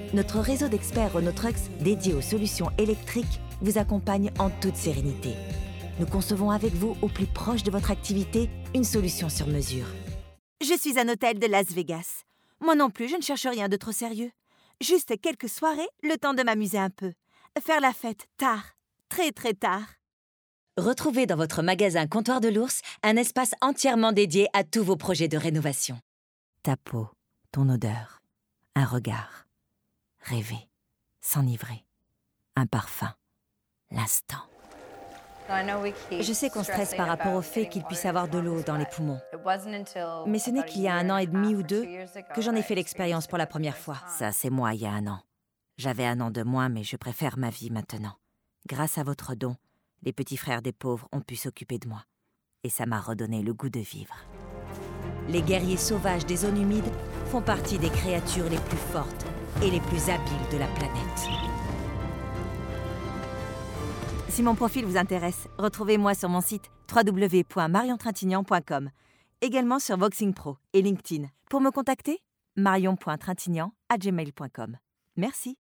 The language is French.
Notre réseau d'experts Renault Trucks dédié aux solutions électriques vous accompagne en toute sérénité. Nous concevons avec vous, au plus proche de votre activité, une solution sur mesure. Je suis un hôtel de Las Vegas. Moi non plus, je ne cherche rien de trop sérieux. Juste quelques soirées, le temps de m'amuser un peu. Faire la fête tard, très très tard. Retrouvez dans votre magasin Comptoir de l'Ours un espace entièrement dédié à tous vos projets de rénovation. Ta peau, ton odeur, un regard. Rêver, s'enivrer. Un parfum, l'instant. Je sais qu'on stresse par rapport au fait qu'il puisse avoir de l'eau dans les poumons. Mais ce n'est qu'il y a 1 an et demi ou 2 que j'en ai fait l'expérience pour la première fois. Ça, c'est moi il y a 1 an. J'avais 1 an de moins, mais je préfère ma vie maintenant. Grâce à votre don, les petits frères des pauvres ont pu s'occuper de moi. Et ça m'a redonné le goût de vivre. Les guerriers sauvages des zones humides font partie des créatures les plus fortes et les plus habiles de la planète. Si mon profil vous intéresse, retrouvez-moi sur mon site www.mariontrintignant.com, également sur Voxing Pro et LinkedIn. Pour me contacter, marion.trintignant@gmail.com. Merci.